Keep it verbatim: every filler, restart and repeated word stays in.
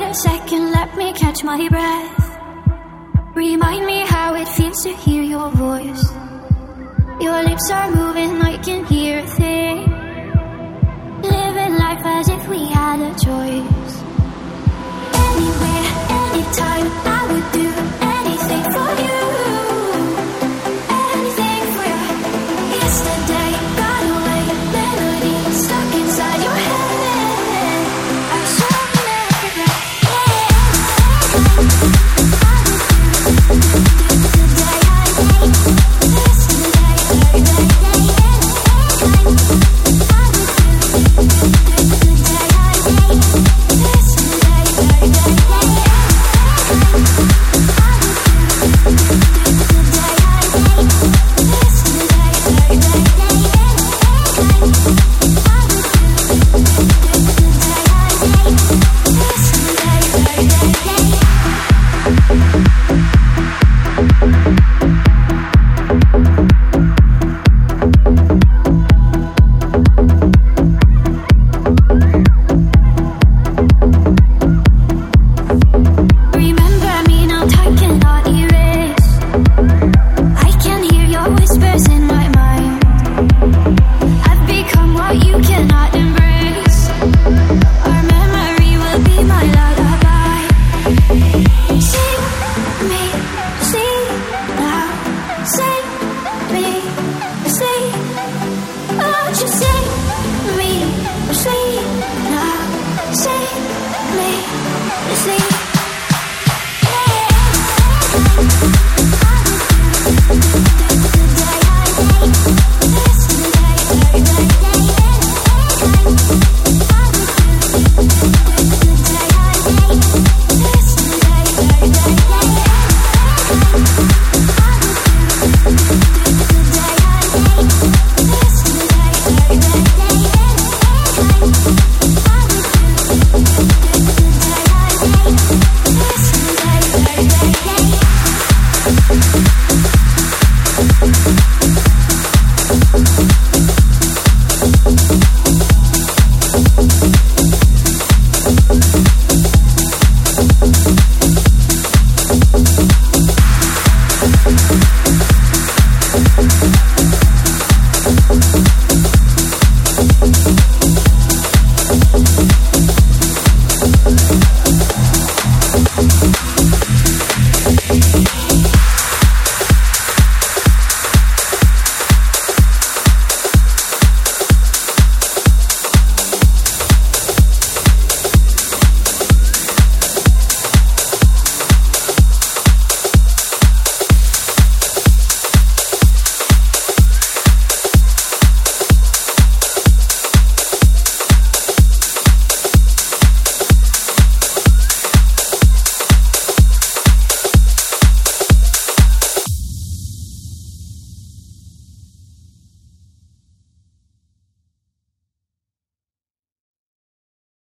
a second, let me catch my breath. Remind me how it feels to hear your voice. Your lips are moving, I can hear a thing. Living life as if we had a choice. Anywhere, anytime, I would do anything for you. Anything for you. Yesterday got away, melody stuck inside your head. I shall never forget. Save me, save me.